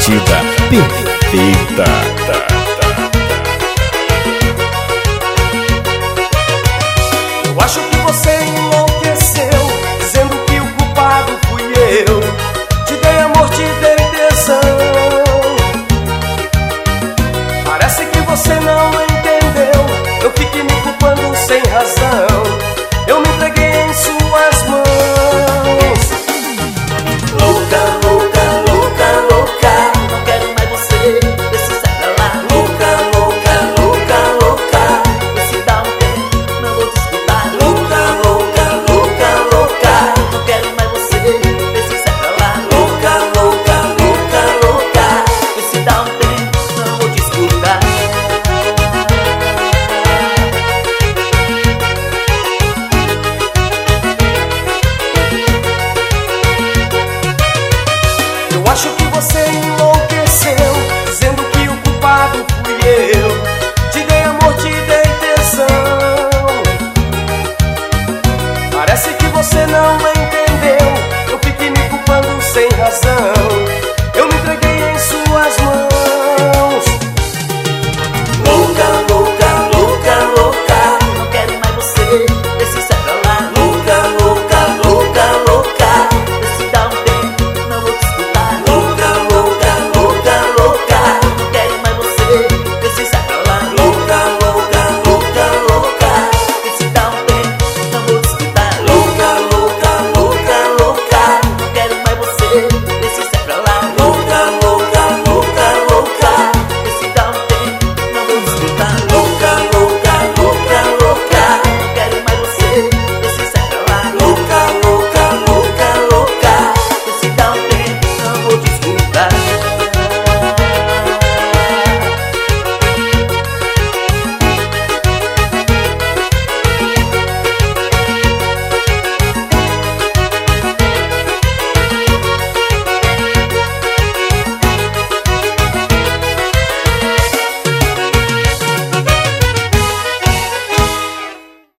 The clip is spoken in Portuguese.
batida perfeita. Eu acho que você enlouqueceu, dizendo que o culpado fui eu. Te dei amor, te dei tesão. Parece que você não entendeu, eu fiquei me culpando sem razão.